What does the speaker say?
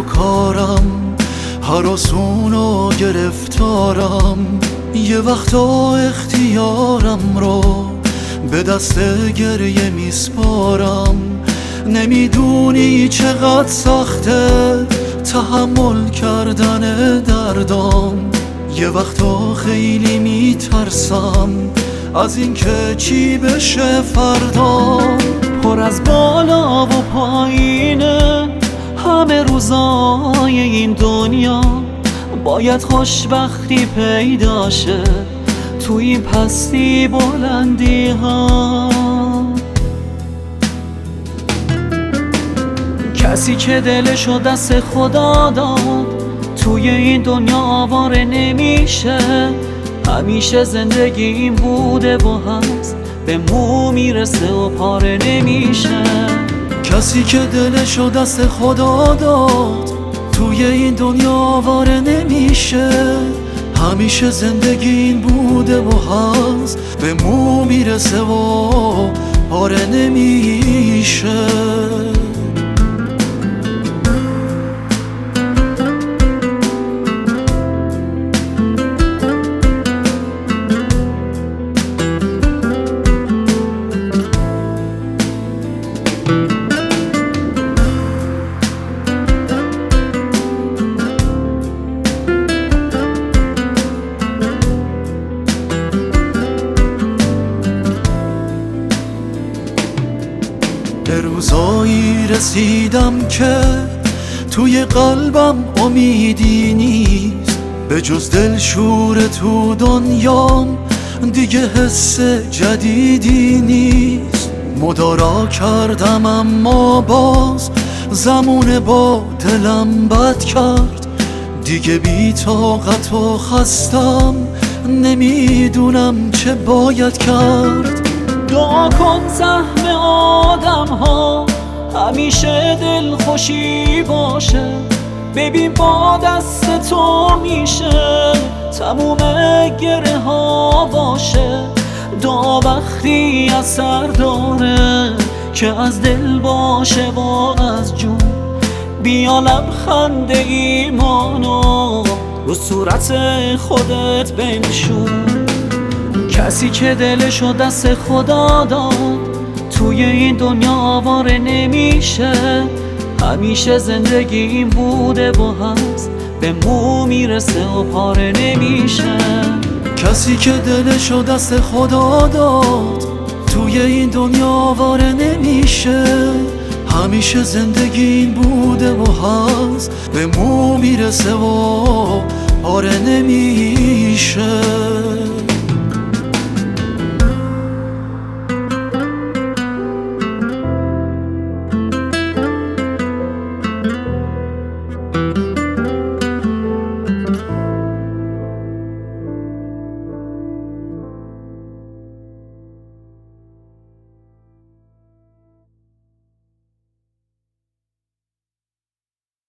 کارم، هراسون و گرفتارم. یه وقتا اختیارم رو به دست گریه میسپارم. نمیدونی چقدر سخته تحمل کردن دردام. یه وقتا خیلی میترسم از اینکه چی بشه فردا. پر از بالا و پایینه همه روزای این دنیا، باید خوشبختی پیدا شه تو این پستی بلندی ها. کسی که دلشو دست خدا داد توی این دنیا آواره نمیشه. همیشه زندگی این بوده و هست، به مو میرسه و پاره نمیشه. کسی که دلشو دست خدا داد توی این دنیا آواره نمیشه. همیشه زندگی این بوده و هست، به مو میرسه و پاره نمیشه. به روزایی رسیدم که توی قلبم امیدی نیست، به جز دلشور تو دنیام دیگه حس جدیدی نیست. مدارا کردم اما باز زمونه با دلم بد کرد. دیگه بی طاقت و خستم، نمیدونم چه باید کرد. دعا کن زحم آدم ها همیشه دل خوشی باشه. ببین با دست تو میشه تموم گره ها باشه. دعا وقتی اثر داره که از دل باشه و از جون. بیا لبخند ایمانو رو صورت خودت بنشون. کسی که دلشو دست خدا داد توی این دنیا آواره نمیشه. همیشه زندگی این بوده و هست، به مو میرسه و پاره نمیشه. کسی که دلشو دست خدا داد توی این دنیا آواره نمیشه. همیشه زندگی این بوده و هست، به مو میرسه و پاره نمیشه.